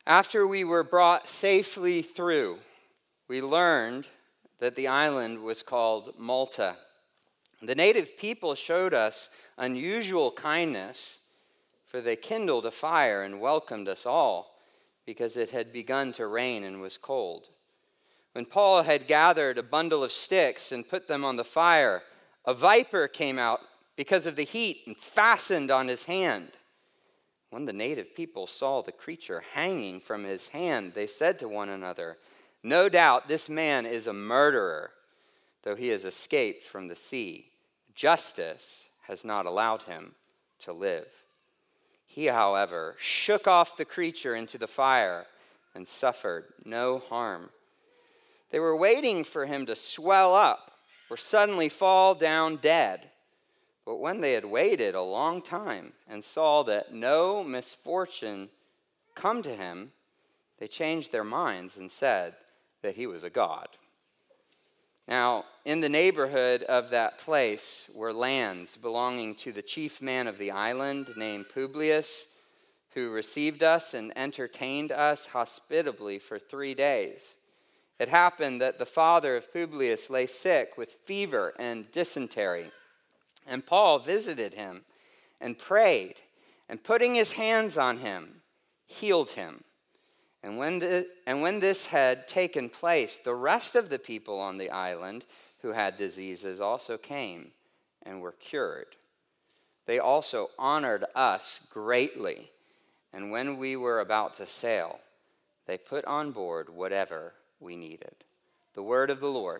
After we were brought safely through, we learned that the island was called Malta. The native people showed us unusual kindness, for they kindled a fire and welcomed us all, because it had begun to rain and was cold. When Paul had gathered a bundle of sticks and put them on the fire, a viper came out because of the heat and fastened on his hand. When the native people saw the creature hanging from his hand, they said to one another, "No doubt this man is a murderer, though he has escaped from the sea. Justice has not allowed him to live." He, however, shook off the creature into the fire and suffered no harm. They were waiting for him to swell up or suddenly fall down dead. But when they had waited a long time and saw that no misfortune come to him, they changed their minds and said that he was a god. Now, in the neighborhood of that place were lands belonging to the chief man of the island, named Publius, who received us and entertained us hospitably for 3 days. It happened that the father of Publius lay sick with fever and dysentery. And Paul visited him and prayed, and putting his hands on him, healed him. And when this had taken place, the rest of the people on the island who had diseases also came and were cured. They also honored us greatly, and when we were about to sail, they put on board whatever we needed. The word of the Lord.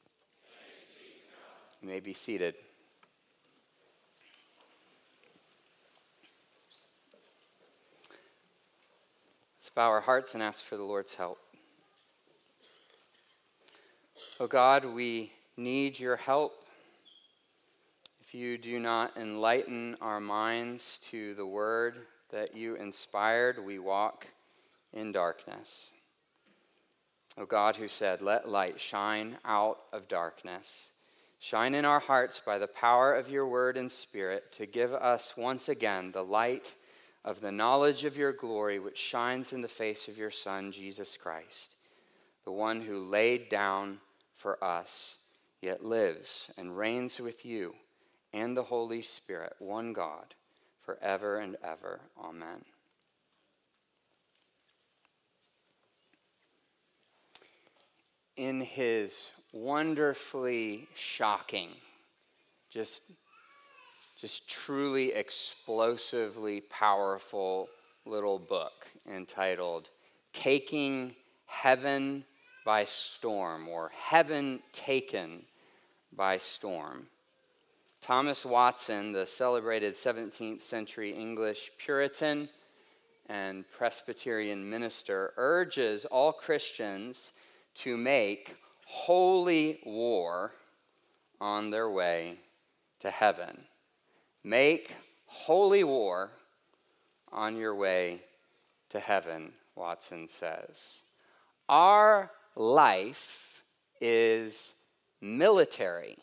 You may be seated. Bow our hearts and ask for the Lord's help. Oh God, we need your help. If you do not enlighten our minds to the word that you inspired, we walk in darkness. Oh God, who said, "Let light shine out of darkness," shine in our hearts by the power of your word and spirit to give us once again the light of the knowledge of your glory, which shines in the face of your Son, Jesus Christ, the one who laid down for us, yet lives and reigns with you and the Holy Spirit, one God, forever and ever. Amen. In his wonderfully shocking, just truly explosively powerful little book entitled Taking Heaven by Storm, or Heaven Taken by Storm, Thomas Watson, the celebrated 17th century English Puritan and Presbyterian minister, urges all Christians to make holy war on their way to heaven. Make holy war on your way to heaven, Watson says. Our life is military.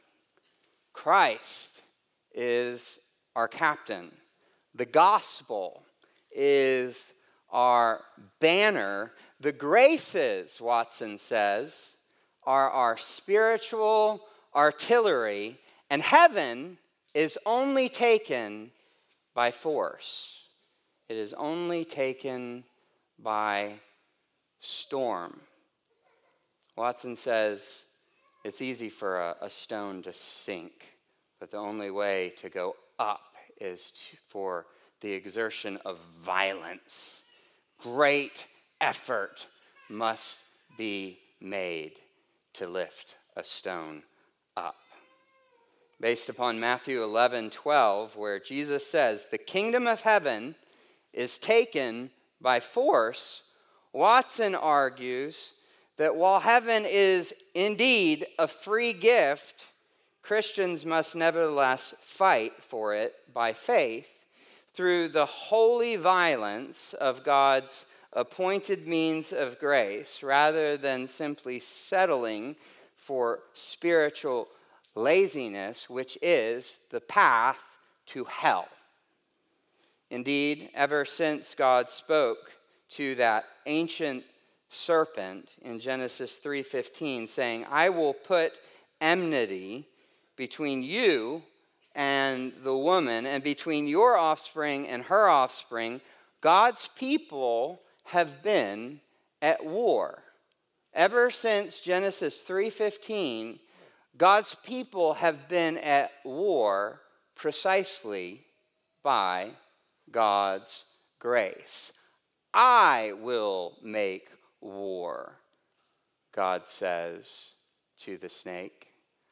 Christ is our captain. The gospel is our banner. The graces, Watson says, are our spiritual artillery, and heaven is only taken by force. It is only taken by storm. Watson says it's easy for a stone to sink, but the only way to go up is for the exertion of violence. Great effort must be made to lift a stone up. Based upon Matthew 11:12, where Jesus says, "The kingdom of heaven is taken by force," Watson argues that while heaven is indeed a free gift, Christians must nevertheless fight for it by faith through the holy violence of God's appointed means of grace, rather than simply settling for spiritual laziness, which is the path to hell. Indeed, ever since God spoke to that ancient serpent in Genesis 3:15, saying, I will put enmity between you and the woman, and between your offspring and her offspring. God's people have been at war. Ever since Genesis 3:15, God's people have been at war precisely by God's grace. I will make war, God says to the snake.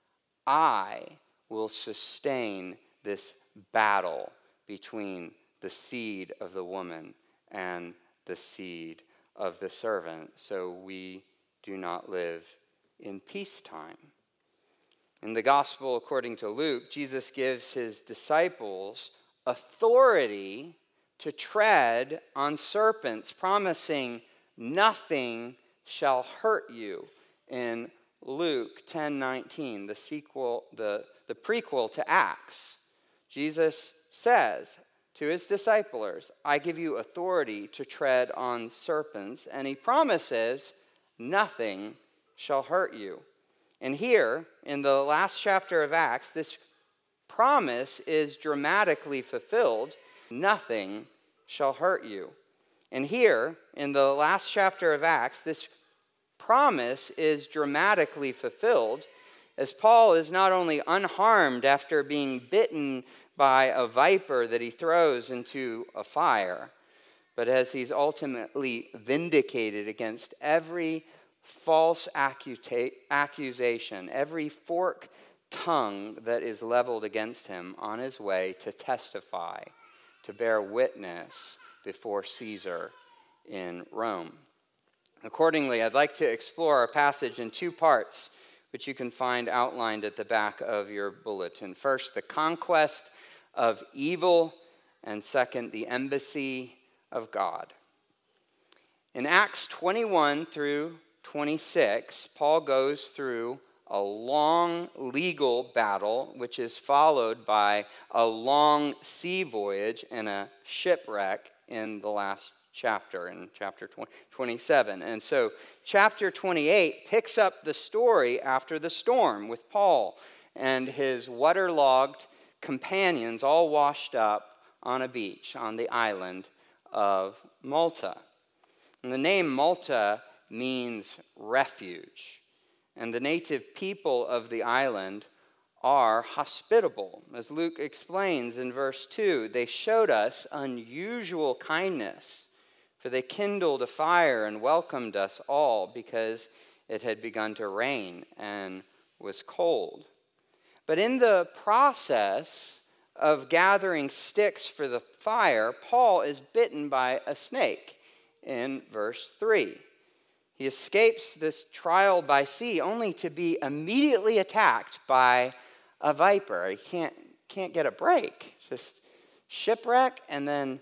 I will sustain this battle between the seed of the woman and the seed of the servant, so we do not live in peacetime. In the gospel according to Luke, Jesus gives his disciples authority to tread on serpents, promising nothing shall hurt you. In Luke 10:19, the prequel to Acts, Jesus says to his disciples, I give you authority to tread on serpents, and he promises nothing shall hurt you. And here, in the last chapter of Acts, this promise is dramatically fulfilled. Nothing shall hurt you. And here, in the last chapter of Acts, this promise is dramatically fulfilled, as Paul is not only unharmed after being bitten by a viper that he throws into a fire, but as he's ultimately vindicated against every false accusation, every forked tongue that is leveled against him on his way to testify, to bear witness before Caesar in Rome. Accordingly, I'd like to explore our passage in two parts, which you can find outlined at the back of your bulletin. First, the conquest of evil, and second, the embassy of God. In Acts 21 through 26, Paul goes through a long legal battle, which is followed by a long sea voyage and a shipwreck in the last chapter, in chapter 27. And so chapter 28 picks up the story after the storm with Paul and his waterlogged companions all washed up on a beach on the island of Malta. And the name Malta means refuge. And the native people of the island are hospitable. As Luke explains in verse 2, they showed us unusual kindness, for they kindled a fire and welcomed us all because it had begun to rain and was cold. But in the process of gathering sticks for the fire, Paul is bitten by a snake in verse 3. He escapes this trial by sea only to be immediately attacked by a viper. He can't get a break. Just shipwreck and then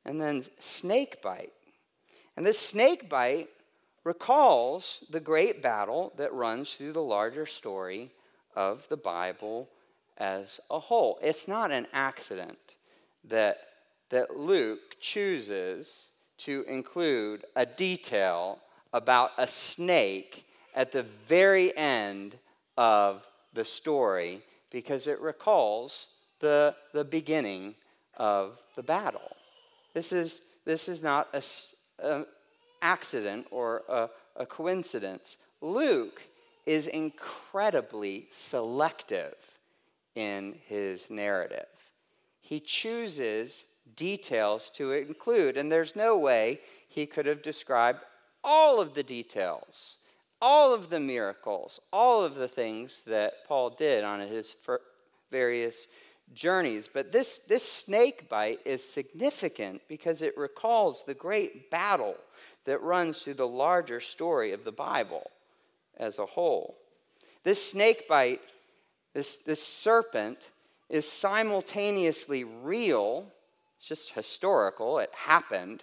snake bite. And this snake bite recalls the great battle that runs through the larger story of the Bible as a whole. It's not an accident that Luke chooses to include a detail about a snake at the very end of the story, because it recalls the beginning of the battle. This is not an accident or a coincidence. Luke is incredibly selective in his narrative. He chooses details to include, and there's no way he could have described all of the details, all of the miracles, all of the things that Paul did on his various journeys. But this snake bite is significant because it recalls the great battle that runs through the larger story of the Bible as a whole. This snake bite, this serpent, is simultaneously real, it's just historical, it happened,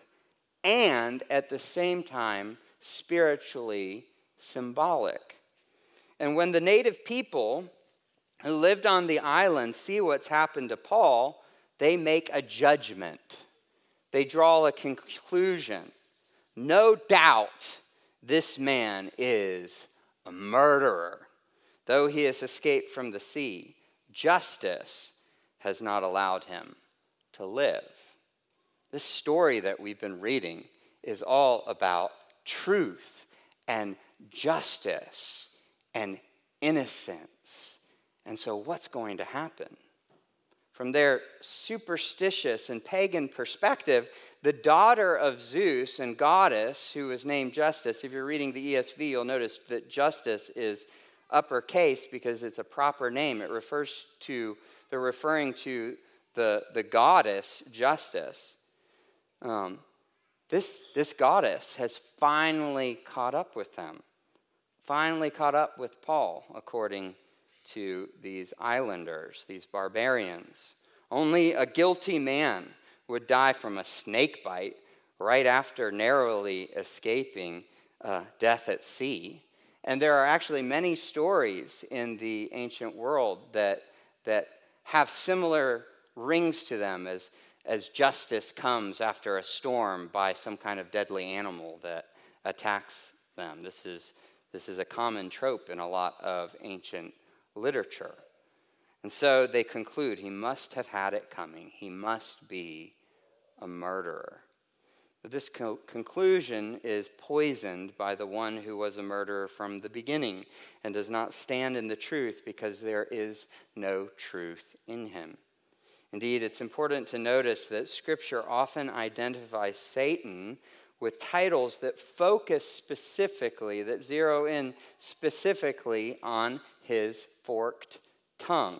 and at the same time, spiritually symbolic. And when the native people who lived on the island see what's happened to Paul, they make a judgment. They draw a conclusion. No doubt this man is a murderer. Though he has escaped from the sea, justice has not allowed him to live. This story that we've been reading is all about truth and justice and innocence. And so what's going to happen? From their superstitious and pagan perspective, the daughter of Zeus and goddess, who is named Justice, if you're reading the ESV, you'll notice that Justice is uppercase because it's a proper name. They're referring to the goddess Justice. This goddess has finally caught up with them, finally caught up with Paul, according to these islanders, these barbarians. Only a guilty man would die from a snake bite right after narrowly escaping death at sea. And there are actually many stories in the ancient world that have similar rings to them as justice comes after a storm by some kind of deadly animal that attacks them. This is a common trope in a lot of ancient literature. And so they conclude he must have had it coming. He must be a murderer. But this conclusion is poisoned by the one who was a murderer from the beginning and does not stand in the truth because there is no truth in him. Indeed, it's important to notice that Scripture often identifies Satan with titles that focus specifically, that zero in specifically on his forked tongue.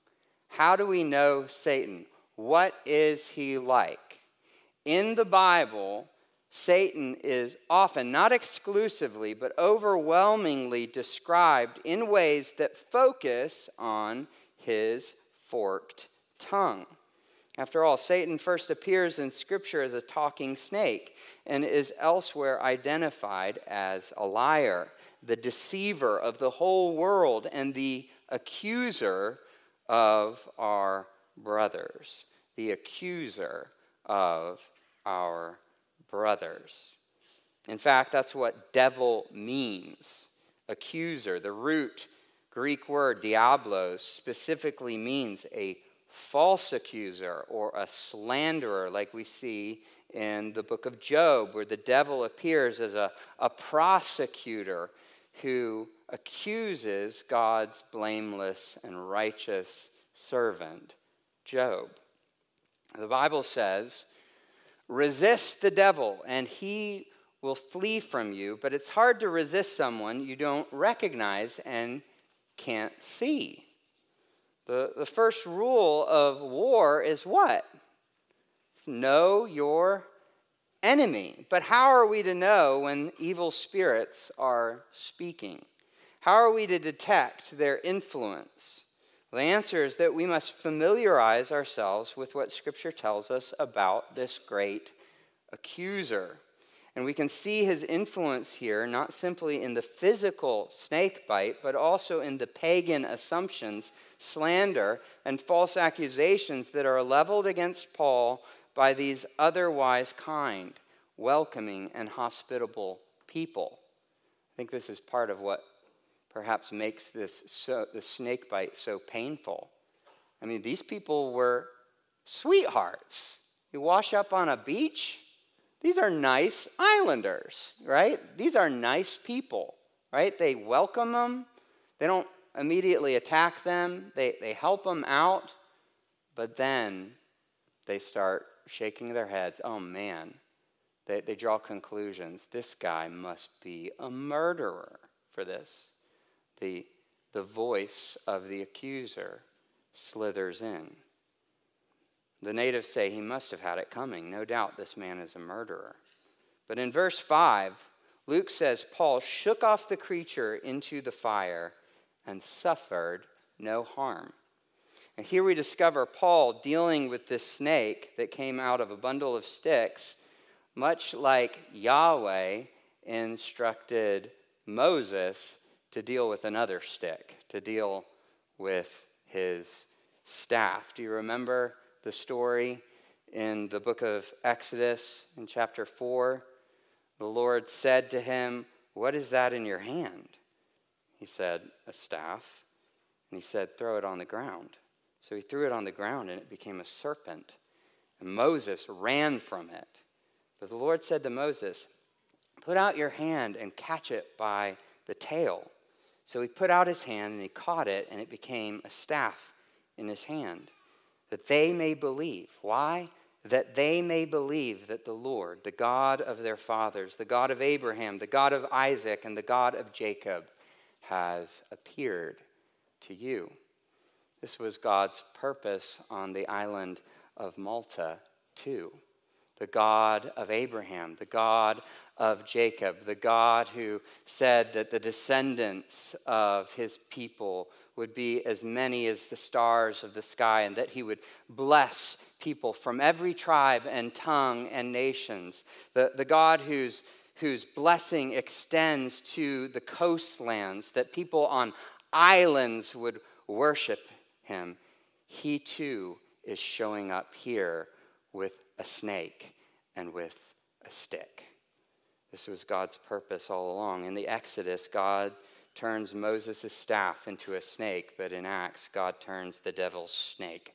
How do we know Satan? What is he like? In the Bible, Satan is often, not exclusively, but overwhelmingly described in ways that focus on his forked tongue. After all, Satan first appears in Scripture as a talking snake and is elsewhere identified as a liar, the deceiver of the whole world, and the accuser of our brothers. The accuser of our brothers. In fact, that's what devil means. Accuser. The root Greek word diablos specifically means a false accuser or a slanderer, like we see in the book of Job, where the devil appears as a prosecutor who accuses God's blameless and righteous servant, Job. The Bible says, resist the devil and he will flee from you, but it's hard to resist someone you don't recognize and can't see. The first rule of war is what? It's know your enemy. But how are we to know when evil spirits are speaking? How are we to detect their influence? Well, the answer is that we must familiarize ourselves with what Scripture tells us about this great accuser. And we can see his influence here, not simply in the physical snake bite, but also in the pagan assumptions, slander, and false accusations that are leveled against Paul by these otherwise kind, welcoming, and hospitable people. I think this is part of what perhaps makes the snake bite so painful. I mean, these people were sweethearts. You wash up on a beach, these are nice islanders, right? These are nice people, right? They welcome them. They don't immediately attack them. They help them out. But then they start shaking their heads. Oh, man. They draw conclusions. This guy must be a murderer for this. The voice of the accuser slithers in. The natives say he must have had it coming. No doubt this man is a murderer. But in verse 5, Luke says Paul shook off the creature into the fire and suffered no harm. And here we discover Paul dealing with this snake that came out of a bundle of sticks, much like Yahweh instructed Moses to deal with another stick, to deal with his staff. Do you remember the story in the book of Exodus in chapter 4 The Lord said to him, "What is that in your hand?" He said, "A staff." And he said, "Throw it on the ground." So he threw it on the ground, and it became a serpent. And Moses ran from it. But the Lord said to Moses, "Put out your hand and catch it by the tail." So he put out his hand, and he caught it, and it became a staff in his hand, that they may believe. Why? That they may believe that the Lord, the God of their fathers, the God of Abraham, the God of Isaac, and the God of Jacob, has appeared to you. This was God's purpose on the island of Malta, too. The God of Abraham, the God of Jacob, the God who said that the descendants of his people would be as many as the stars of the sky, and that he would bless people from every tribe and tongue and nations. The God whose blessing extends to the coastlands, that people on islands would worship him. He too is showing up here with a snake and with a stick. This was God's purpose all along. In the Exodus, God turns Moses' staff into a snake, but in Acts, God turns the devil's snake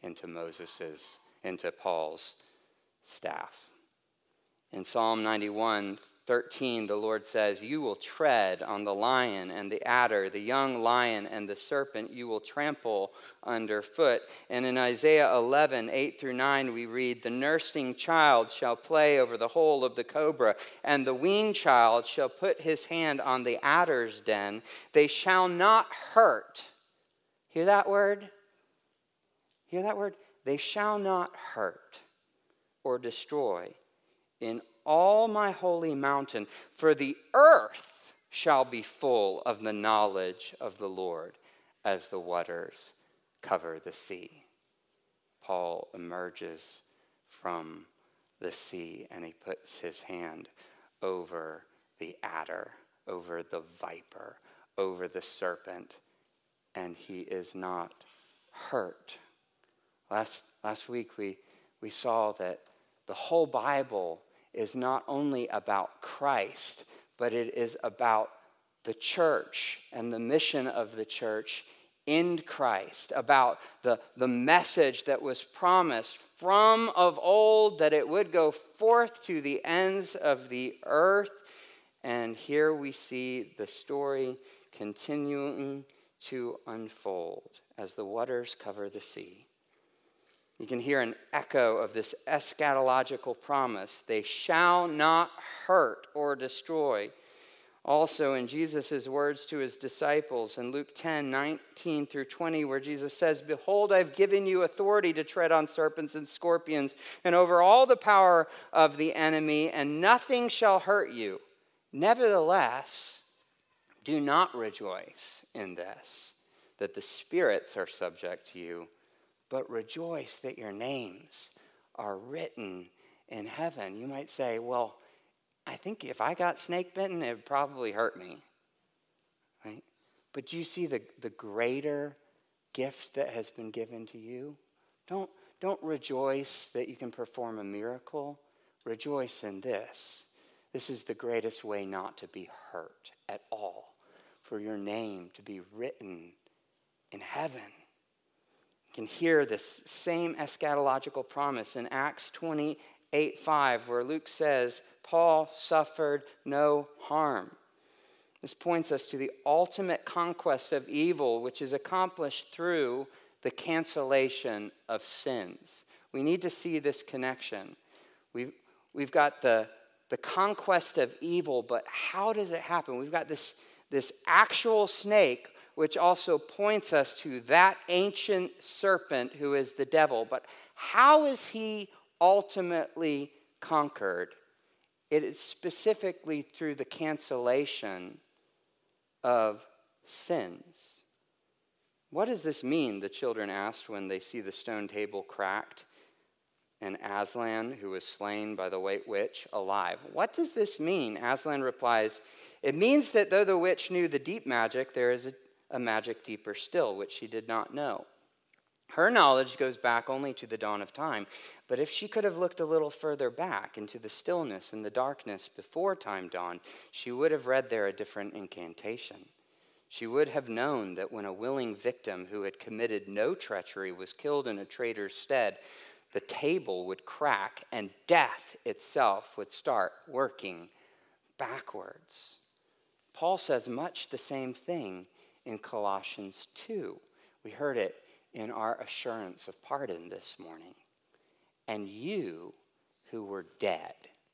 into Paul's staff. In Psalm 91:13, the Lord says, "You will tread on the lion and the adder, the young lion and the serpent you will trample underfoot." And in Isaiah 11:8-9, we read, "The nursing child shall play over the hole of the cobra, and the weaned child shall put his hand on the adder's den. They shall not hurt." Hear that word? Hear that word? They shall not hurt or destroy in all my holy mountain, for the earth shall be full of the knowledge of the Lord as the waters cover the sea. Paul emerges from the sea, and he puts his hand over the adder, over the viper, over the serpent, and he is not hurt. Last week we saw that the whole Bible is not only about Christ, but it is about the church and the mission of the church in Christ, about the message that was promised from of old, that it would go forth to the ends of the earth. And here we see the story continuing to unfold as the waters cover the sea. You can hear an echo of this eschatological promise. They shall not hurt or destroy. Also in Jesus' words to his disciples in Luke 10:19-20, where Jesus says, "Behold, I've given you authority to tread on serpents and scorpions and over all the power of the enemy, and nothing shall hurt you. Nevertheless, do not rejoice in this, that the spirits are subject to you, but rejoice that your names are written in heaven." You might say, "Well, I think if I got snake bitten, it would probably hurt me." Right? But do you see the greater gift that has been given to you? Don't rejoice that you can perform a miracle. Rejoice in this. This is the greatest way not to be hurt at all, for your name to be written in heaven. Can hear this same eschatological promise in Acts 28:5, where Luke says, Paul suffered no harm. This points us to the ultimate conquest of evil, which is accomplished through the cancellation of sins. We need to see this connection. We've got the conquest of evil, but how does it happen? We've got this actual snake, which also points us to that ancient serpent who is the devil. But how is he ultimately conquered? It is specifically through the cancellation of sins. What does this mean? The children asked when they see the stone table cracked and Aslan, who was slain by the white witch, alive. What does this mean? Aslan replies, "It means that though the witch knew the deep magic, there is a magic deeper still, which she did not know. Her knowledge goes back only to the dawn of time. But if she could have looked a little further back into the stillness and the darkness before time dawned, she would have read there a different incantation. She would have known that when a willing victim who had committed no treachery was killed in a traitor's stead, the table would crack and death itself would start working backwards. Paul says much the same thing in Colossians 2. We heard it in our assurance of pardon this morning. And you who were dead,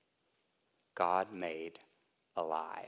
God made alive.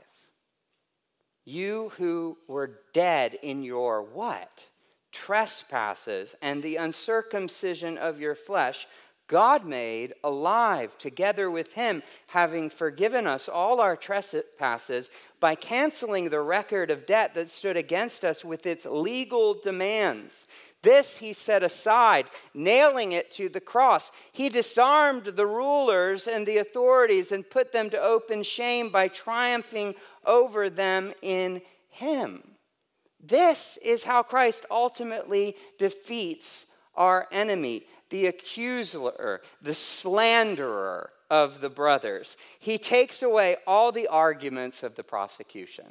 You who were dead in your what? Trespasses and the uncircumcision of your flesh, God made alive together with him, having forgiven us all our trespasses by canceling the record of debt that stood against us with its legal demands. This he set aside, nailing it to the cross. He disarmed the rulers and the authorities and put them to open shame by triumphing over them in him. This is how Christ ultimately defeats our enemy, the accuser, the slanderer of the brothers. He takes away all the arguments of the prosecution.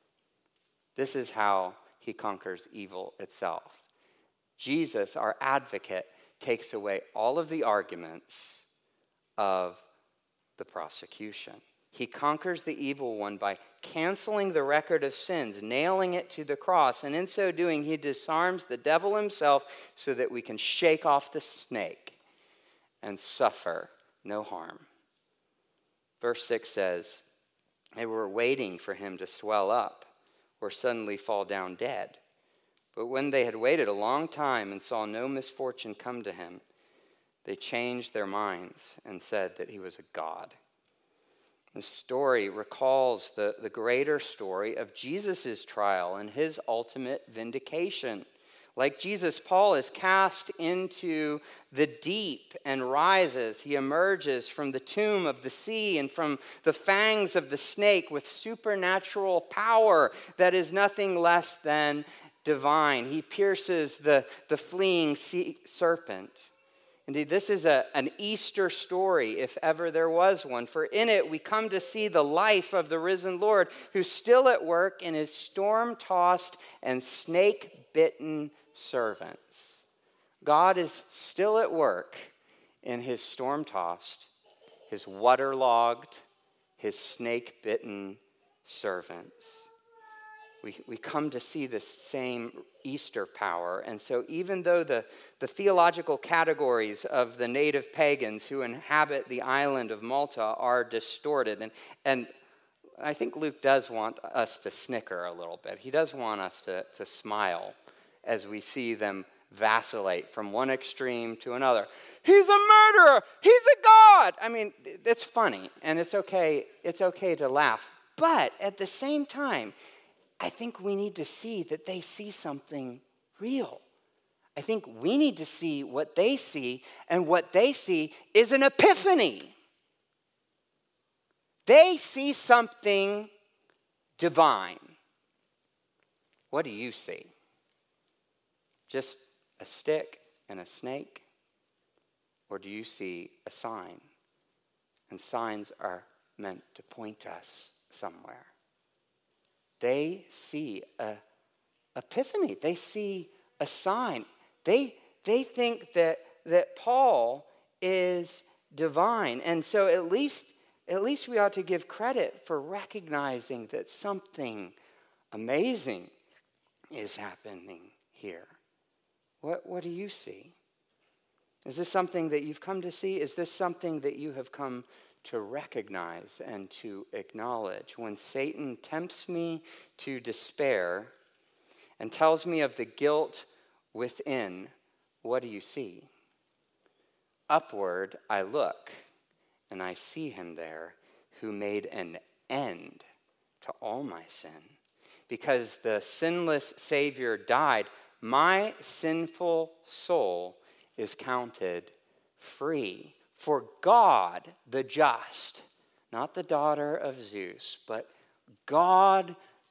This is how he conquers evil itself. Jesus, our advocate, takes away all of the arguments of the prosecution. He conquers the evil one by canceling the record of sins, nailing it to the cross, and in so doing, he disarms the devil himself so that we can shake off the snake and suffer no harm. Verse 6 says, they were waiting for him to swell up or suddenly fall down dead. But when they had waited a long time and saw no misfortune come to him, they changed their minds and said that he was a god. The story recalls the greater story of Jesus' trial and his ultimate vindication. Like Jesus, Paul is cast into the deep and rises. He emerges from the tomb of the sea and from the fangs of the snake with supernatural power that is nothing less than divine. He pierces the fleeing serpent. Indeed, this is an Easter story, if ever there was one, for in it we come to see the life of the risen Lord, who's still at work in his storm-tossed and snake-bitten servants. God is still at work in his storm-tossed, his waterlogged, his snake-bitten servants. We come to see this same Easter power. And so even though the theological categories of the native pagans who inhabit the island of Malta are distorted, and I think Luke does want us to snicker a little bit. He does want us to smile as we see them vacillate from one extreme to another. He's a murderer! He's a god! I mean, it's funny, and it's okay to laugh. But at the same time, I think we need to see that they see something real. I think we need to see what they see, and what they see is an epiphany. They see something divine. What do you see? Just a stick and a snake? Or do you see a sign? And signs are meant to point us somewhere. They see an epiphany. They see a sign. They think that Paul is divine. And so at least we ought to give credit for recognizing that something amazing is happening here. What do you see? Is this something that you've come to see? Is this something that you have come to recognize and to acknowledge? When Satan tempts me to despair and tells me of the guilt within, what do you see? Upward I look, and I see him there who made an end to all my sin. Because the sinless Savior died, my sinful soul is counted free. For God, the just, not the daughter of Zeus, but God,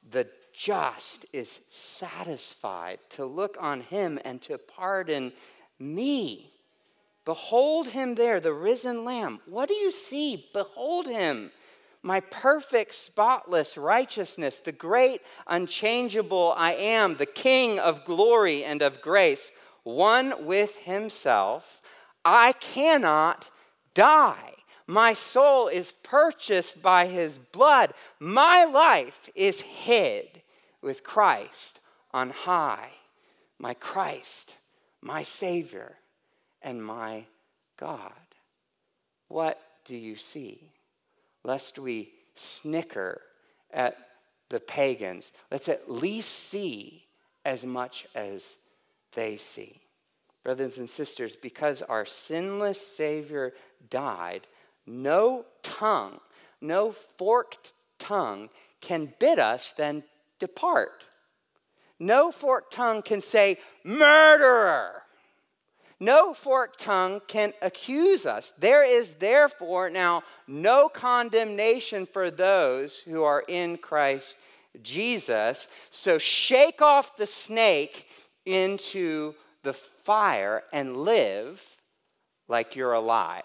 the just is satisfied to look on him and to pardon me. Behold him there, the risen Lamb. What do you see? Behold him. My perfect, spotless righteousness, the great, unchangeable I am, the King of glory and of grace, one with himself. I cannot die. My soul is purchased by his blood. My life is hid with Christ on high. My Christ, my Savior, and my God. What do you see? Lest we snicker at the pagans, let's at least see as much as they see. Brothers and sisters, because our sinless Savior died, no tongue, no forked tongue can bid us then depart. No forked tongue can say, murderer. No forked tongue can accuse us. There is therefore now no condemnation for those who are in Christ Jesus. So shake off the snake into the fire and live like you're alive,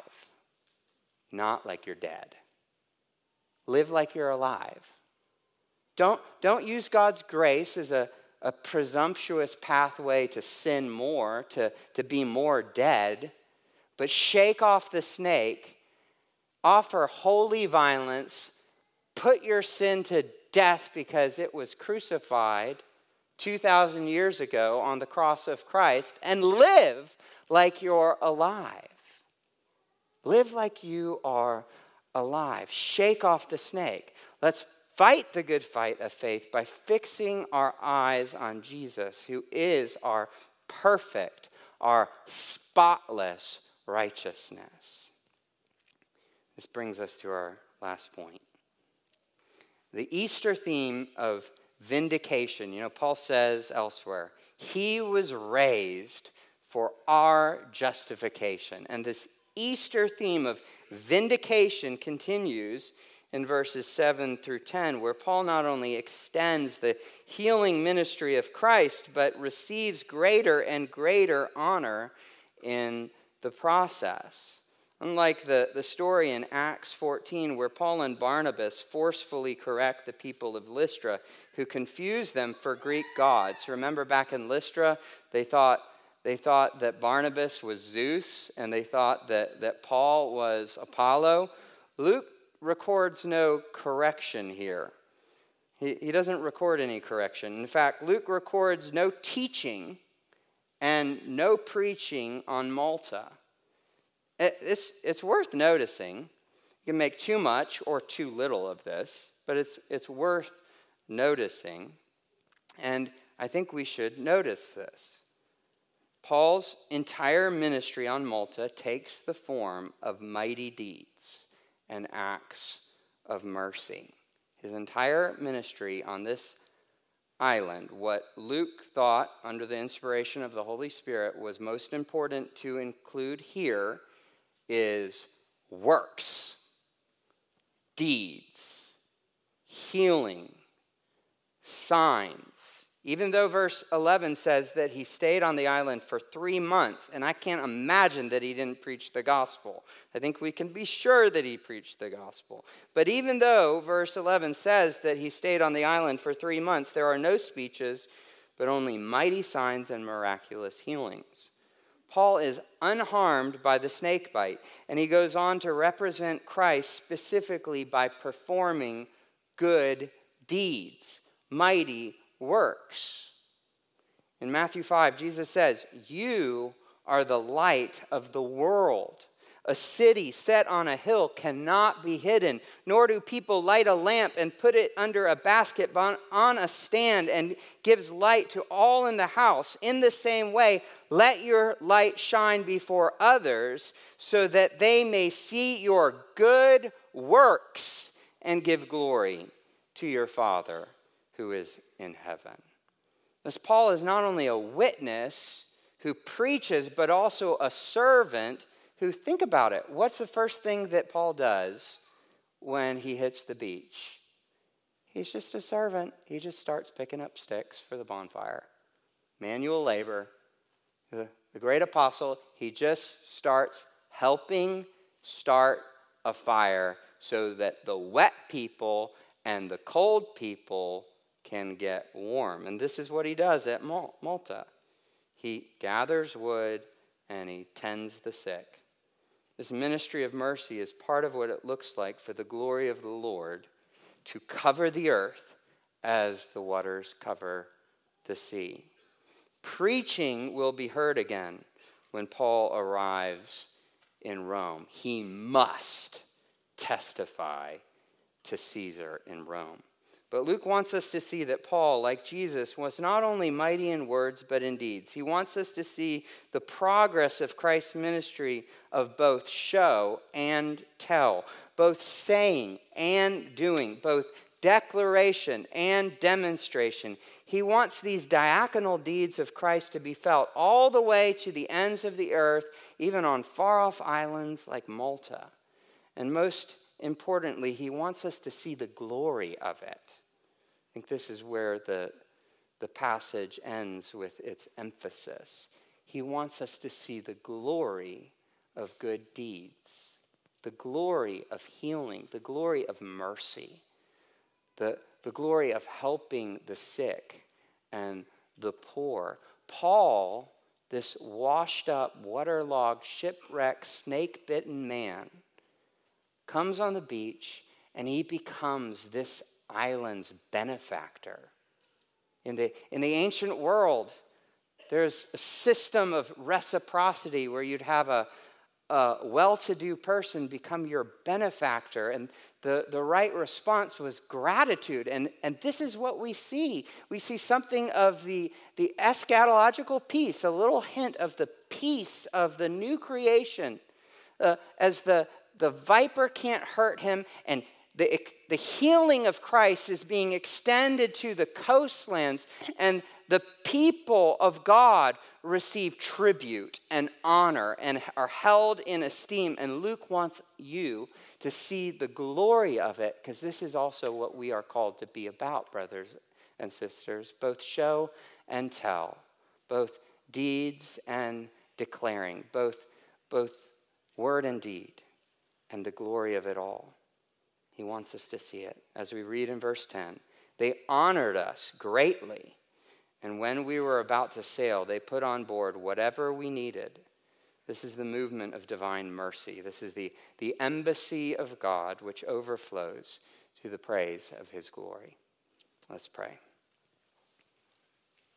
not like you're dead. Live like you're alive. Don't use God's grace as a presumptuous pathway to sin more, to be more dead, but shake off the snake, offer holy violence, put your sin to death because it was crucified 2,000 years ago on the cross of Christ, and live like you're alive. Live like you are alive. Shake off the snake. Let's fight the good fight of faith by fixing our eyes on Jesus, who is our perfect, our spotless righteousness. This brings us to our last point. The Easter theme of vindication. Paul says elsewhere, he was raised for our justification. And this Easter theme of vindication continues in verses 7 through 10, where Paul not only extends the healing ministry of Christ, but receives greater and greater honor in the process. Unlike the story in Acts 14, where Paul and Barnabas forcefully correct the people of Lystra, who confuse them for Greek gods. Remember back in Lystra, they thought that Barnabas was Zeus, and they thought that Paul was Apollo. Luke records no correction here. He doesn't record any correction. In fact, Luke records no teaching and no preaching on Malta. It's worth noticing. You can make too much or too little of this, but it's worth noticing. And I think we should notice this. Paul's entire ministry on Malta takes the form of mighty deeds and acts of mercy. His entire ministry on this island, what Luke thought under the inspiration of the Holy Spirit was most important to include here, is works, deeds, healing, signs. Even though verse 11 says that he stayed on the island for 3 months, and I can't imagine that he didn't preach the gospel. I think we can be sure that he preached the gospel. But even though verse 11 says that he stayed on the island for 3 months, there are no speeches, but only mighty signs and miraculous healings. Paul is unharmed by the snake bite, and he goes on to represent Christ specifically by performing good deeds, mighty works. In Matthew 5, Jesus says, "You are the light of the world. A city set on a hill cannot be hidden, nor do people light a lamp and put it under a basket but on a stand and gives light to all in the house. In the same way, let your light shine before others so that they may see your good works and give glory to your Father who is in heaven." Thus, Paul is not only a witness who preaches, but also a servant who, think about it, what's the first thing that Paul does when he hits the beach? He's just a servant. He just starts picking up sticks for the bonfire. Manual labor. The great apostle, he just starts helping start a fire so that the wet people and the cold people can get warm. And this is what he does at Malta. He gathers wood and he tends the sick. This ministry of mercy is part of what it looks like for the glory of the Lord to cover the earth as the waters cover the sea. Preaching will be heard again when Paul arrives in Rome. He must testify to Caesar in Rome. But Luke wants us to see that Paul, like Jesus, was not only mighty in words, but in deeds. He wants us to see the progress of Christ's ministry of both show and tell, both saying and doing, both declaration and demonstration. He wants these diaconal deeds of Christ to be felt all the way to the ends of the earth, even on far-off islands like Malta. And most importantly, he wants us to see the glory of it. I think this is where the passage ends with its emphasis. He wants us to see the glory of good deeds, the glory of healing, the glory of mercy, the glory of helping the sick and the poor. Paul, this washed up, waterlogged, shipwrecked, snake-bitten man, comes on the beach and he becomes this island's benefactor. In the ancient world, there's a system of reciprocity where you'd have a well-to-do person become your benefactor, and the right response was gratitude. And this is what we see. We see something of the eschatological peace, a little hint of the peace of the new creation, as the viper can't hurt him, and the healing of Christ is being extended to the coastlands, and the people of God receive tribute and honor and are held in esteem. And Luke wants you to see the glory of it, because this is also what we are called to be about, brothers and sisters, both show and tell, both deeds and declaring, both word and deed, and the glory of it all. He wants us to see it. As we read in verse 10, they honored us greatly, and when we were about to sail, they put on board whatever we needed. This is the movement of divine mercy. This is the embassy of God which overflows to the praise of his glory. Let's pray.